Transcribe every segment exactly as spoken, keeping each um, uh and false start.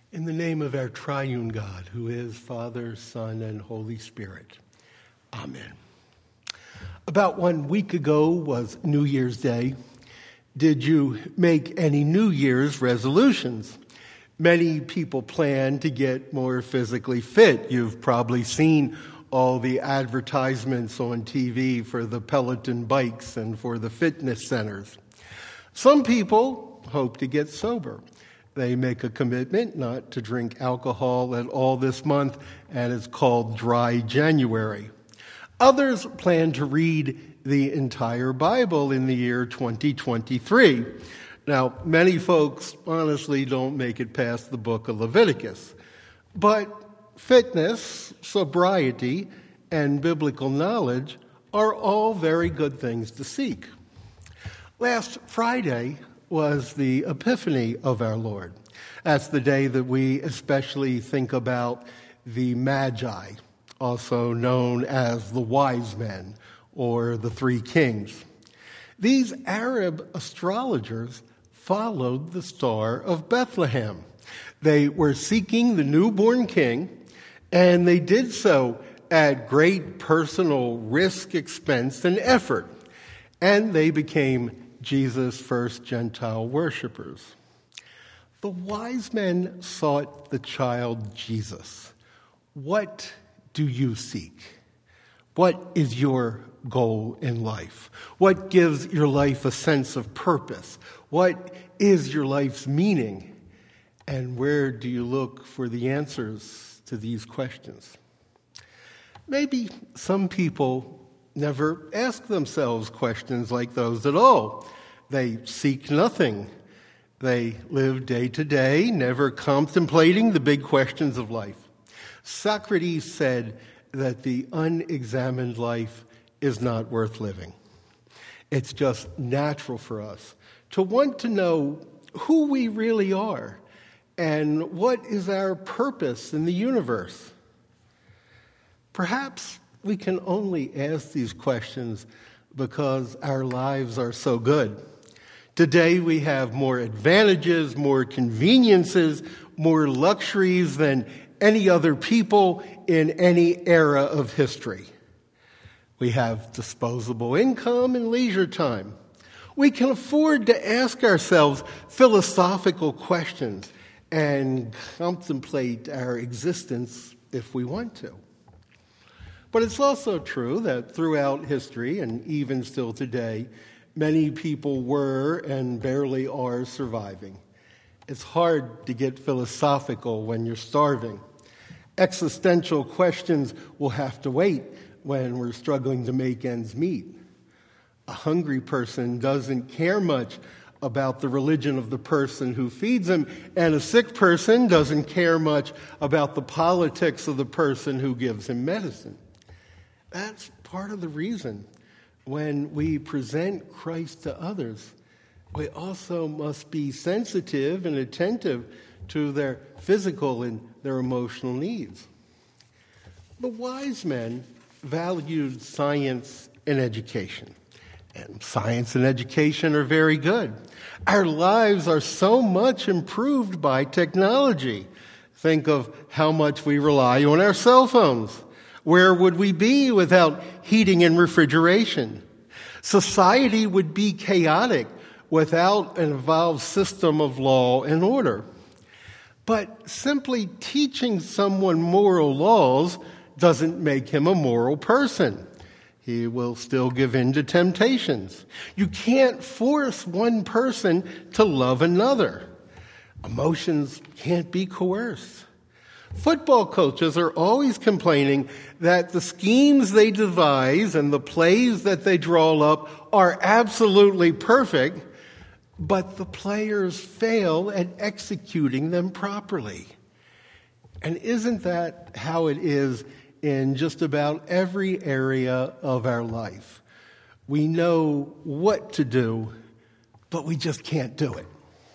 In the name of our triune God, who is Father, Son, and Holy Spirit. Amen. About one week ago was New Year's Day. Did you make any New Year's resolutions? Many people plan to get more physically fit. You've probably seen all the advertisements on T V for the Peloton bikes and for the fitness centers. Some people hope to get sober. They make a commitment not to drink alcohol at all this month, and it's called Dry January. Others plan to read the entire Bible in the year twenty twenty-three. Now, many folks honestly don't make it past the book of Leviticus. But fitness, sobriety, and biblical knowledge are all very good things to seek. Last Friday was the Epiphany of our Lord. That's the day that we especially think about the Magi, also known as the wise men or the three kings. These Arab astrologers followed the Star of Bethlehem. They were seeking the newborn king, and they did so at great personal risk, expense, and effort. And they became Jesus' first Gentile worshipers. The wise men sought the child Jesus. What do you seek? What is your goal in life? What gives your life a sense of purpose? What is your life's meaning? And where do you look for the answers to these questions? Maybe some people never ask themselves questions like those at all. They seek nothing. They live day to day, never contemplating the big questions of life. Socrates said that the unexamined life is not worth living. It's just natural for us to want to know who we really are and what is our purpose in the universe. Perhaps we can only ask these questions because our lives are so good. Today we have more advantages, more conveniences, more luxuries than any other people in any era of history. We have disposable income and leisure time. We can afford to ask ourselves philosophical questions and contemplate our existence if we want to. But it's also true that throughout history, and even still today, many people were and barely are surviving. It's hard to get philosophical when you're starving. Existential questions will have to wait when we're struggling to make ends meet. A hungry person doesn't care much about the religion of the person who feeds him, and a sick person doesn't care much about the politics of the person who gives him medicine. That's part of the reason when we present Christ to others, we also must be sensitive and attentive to their physical and their emotional needs. The wise men valued science and education. And science and education are very good. Our lives are so much improved by technology. Think of how much we rely on our cell phones. Where would we be without heating and refrigeration? Society would be chaotic without an evolved system of law and order. But simply teaching someone moral laws doesn't make him a moral person. He will still give in to temptations. You can't force one person to love another. Emotions can't be coerced. Football coaches are always complaining that the schemes they devise and the plays that they draw up are absolutely perfect, but the players fail at executing them properly. And isn't that how it is in just about every area of our life? We know what to do, but we just can't do it.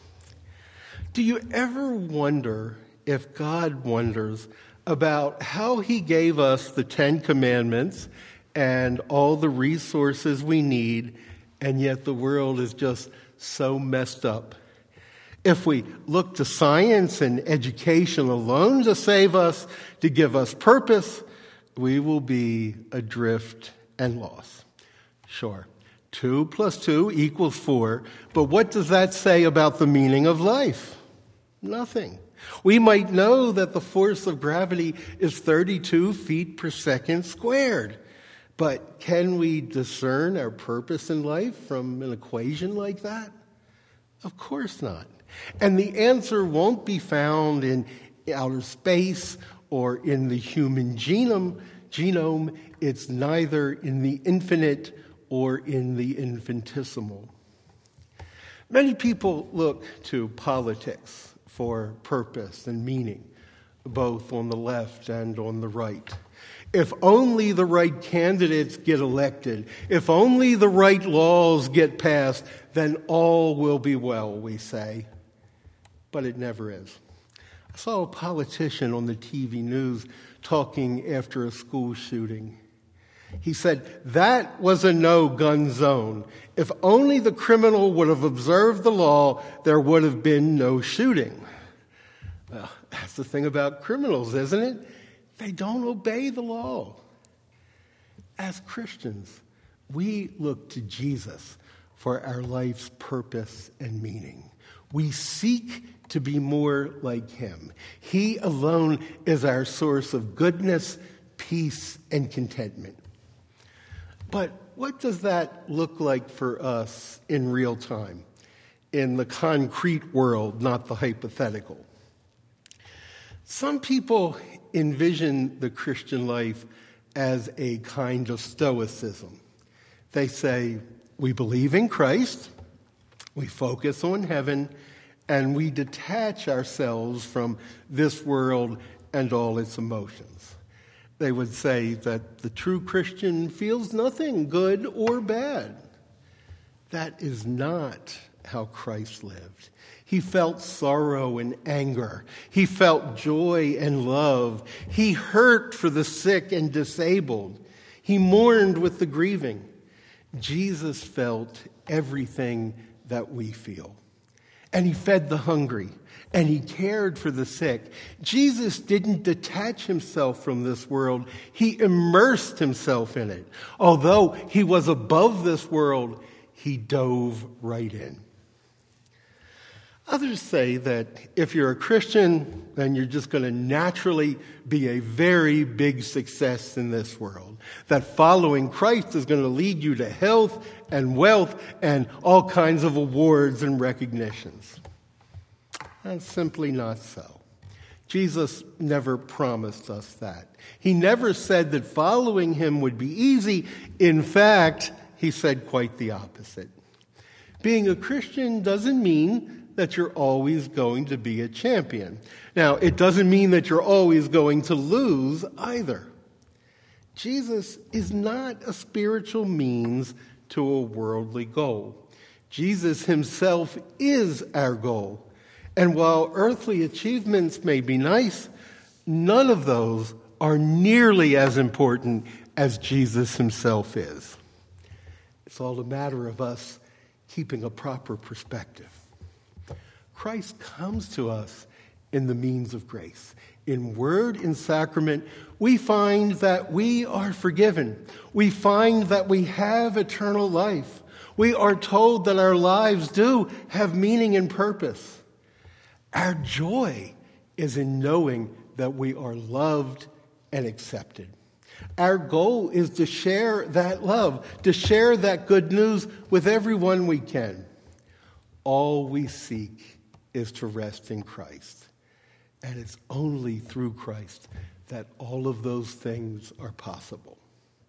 Do you ever wonder if God wonders about how he gave us the Ten Commandments and all the resources we need, and yet the world is just so messed up? If we look to science and education alone to save us, to give us purpose, we will be adrift and lost. Sure, two plus two equals four, but what does that say about the meaning of life? Nothing. We might know that the force of gravity is thirty-two feet per second squared, but can we discern our purpose in life from an equation like that? Of course not. And the answer won't be found in outer space or in the human genome. Genome, it's neither in the infinite or in the infinitesimal. Many people look to politics for purpose and meaning, both on the left and on the right. If only the right candidates get elected, if only the right laws get passed, then all will be well, we say. But it never is. I saw a politician on the T V news talking after a school shooting. He said, that was a no-gun zone. If only the criminal would have observed the law, there would have been no shooting. Well, that's the thing about criminals, isn't it? They don't obey the law. As Christians, we look to Jesus for our life's purpose and meaning. We seek to be more like him. He alone is our source of goodness, peace, and contentment. But what does that look like for us in real time, in the concrete world, not the hypothetical? Some people envision the Christian life as a kind of stoicism. They say, we believe in Christ, we focus on heaven, and we detach ourselves from this world and all its emotions. They would say that the true Christian feels nothing good or bad. That is not how Christ lived. He felt sorrow and anger. He felt joy and love. He hurt for the sick and disabled. He mourned with the grieving. Jesus felt everything that we feel. And he fed the hungry, and he cared for the sick. Jesus didn't detach himself from this world. He immersed himself in it. Although he was above this world, he dove right in. Others say that if you're a Christian, then you're just going to naturally be a very big success in this world. That following Christ is going to lead you to health and wealth and all kinds of awards and recognitions. That's simply not so. Jesus never promised us that. He never said that following him would be easy. In fact, he said quite the opposite. Being a Christian doesn't mean that you're always going to be a champion. Now, it doesn't mean that you're always going to lose either. Jesus is not a spiritual means to a worldly goal. Jesus himself is our goal. And while earthly achievements may be nice, none of those are nearly as important as Jesus himself is. It's all a matter of us keeping a proper perspective. Christ comes to us in the means of grace. In word and sacrament, we find that we are forgiven. We find that we have eternal life. We are told that our lives do have meaning and purpose. Our joy is in knowing that we are loved and accepted. Our goal is to share that love, to share that good news with everyone we can. All we seek is to rest in Christ. And it's only through Christ that all of those things are possible.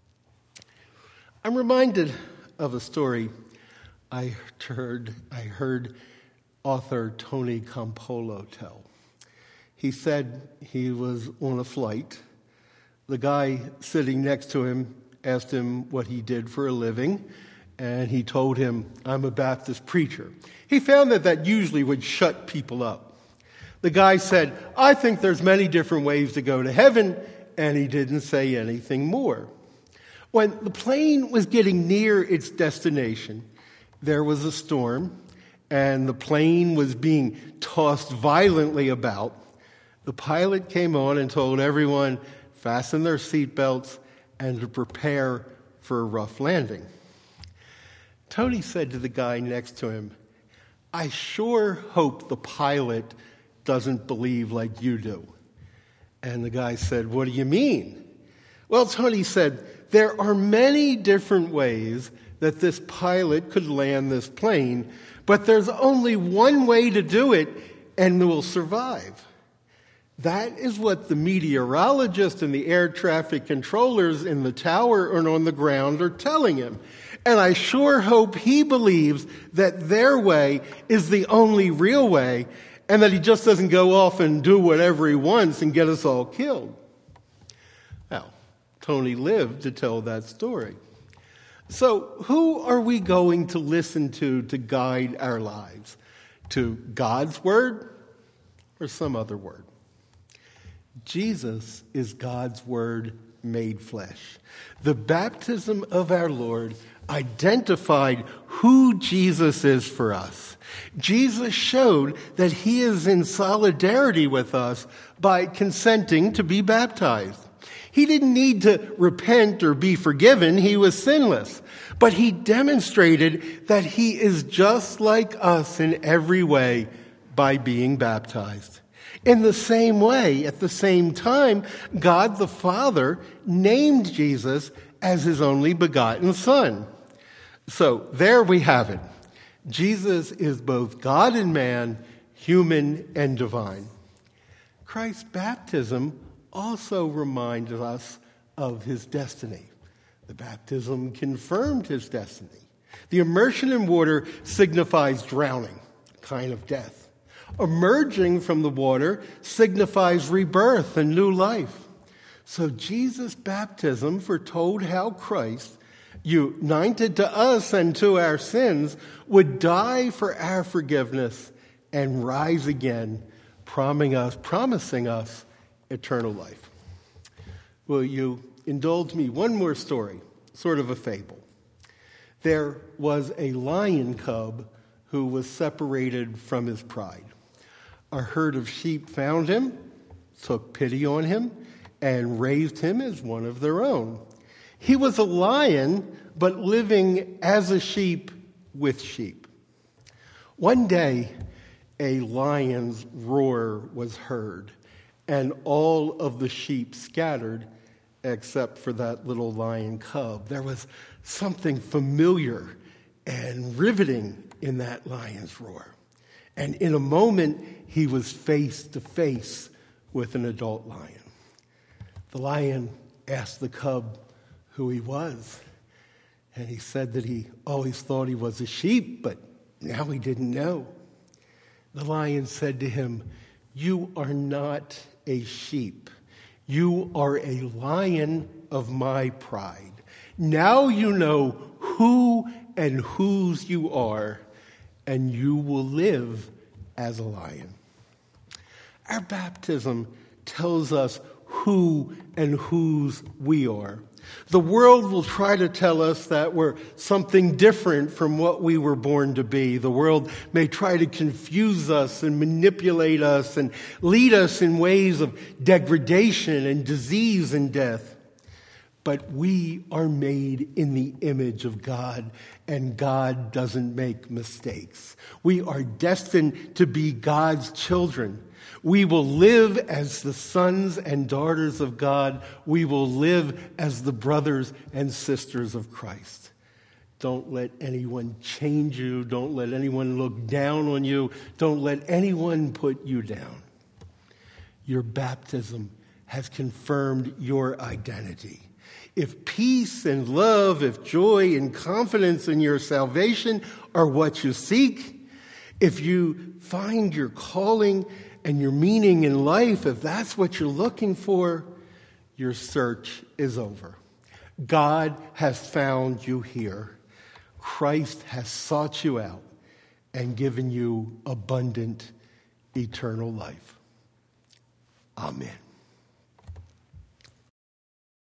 I'm reminded of a story I heard, I heard author Tony Campolo tell. He said he was on a flight. The guy sitting next to him asked him what he did for a living, and he told him, I'm a Baptist preacher. He found that that usually would shut people up. The guy said, I think there's many different ways to go to heaven, and he didn't say anything more. When the plane was getting near its destination, there was a storm, and the plane was being tossed violently about, the pilot came on and told everyone fasten their seatbelts and to prepare for a rough landing. Tony said to the guy next to him, "I sure hope the pilot doesn't believe like you do." And the guy said, "What do you mean?" Well, Tony said, "There are many different ways that this pilot could land this plane, but there's only one way to do it, and we'll survive." That is what the meteorologists and the air traffic controllers in the tower and on the ground are telling him. And I sure hope he believes that their way is the only real way, and that he just doesn't go off and do whatever he wants and get us all killed. Well, Tony lived to tell that story. So who are we going to listen to to guide our lives? To God's word or some other word? Jesus is God's word made flesh. The baptism of our Lord identified who Jesus is for us. Jesus showed that he is in solidarity with us by consenting to be baptized. He didn't need to repent or be forgiven. He was sinless. But he demonstrated that he is just like us in every way by being baptized. In the same way, at the same time, God the Father named Jesus as his only begotten Son. So there we have it. Jesus is both God and man, human and divine. Christ's baptism also reminds us of his destiny. The baptism confirmed his destiny. The immersion in water signifies drowning, a kind of death. Emerging from the water signifies rebirth and new life. So Jesus' baptism foretold how Christ, united to us and to our sins, would die for our forgiveness and rise again, promising us, promising us eternal life. Will you indulge me one more story, sort of a fable? There was a lion cub who was separated from his pride. A herd of sheep found him, took pity on him, and raised him as one of their own. He was a lion, but living as a sheep with sheep. One day, a lion's roar was heard, and all of the sheep scattered except for that little lion cub. There was something familiar and riveting in that lion's roar. And in a moment, he was face to face with an adult lion. The lion asked the cub who he was. And he said that he always thought he was a sheep, but now he didn't know. The lion said to him, "You are not a sheep. You are a lion of my pride. Now you know who and whose you are, and you will live as a lion." Our baptism tells us who and whose we are. The world will try to tell us that we're something different from what we were born to be. The world may try to confuse us and manipulate us and lead us in ways of degradation and disease and death. But we are made in the image of God, and God doesn't make mistakes. We are destined to be God's children. We will live as the sons and daughters of God. We will live as the brothers and sisters of Christ. Don't let anyone change you. Don't let anyone look down on you. Don't let anyone put you down. Your baptism has confirmed your identity. If peace and love, if joy and confidence in your salvation are what you seek, if you find your calling and your meaning in life, if that's what you're looking for, your search is over. God has found you here. Christ has sought you out and given you abundant eternal life. Amen.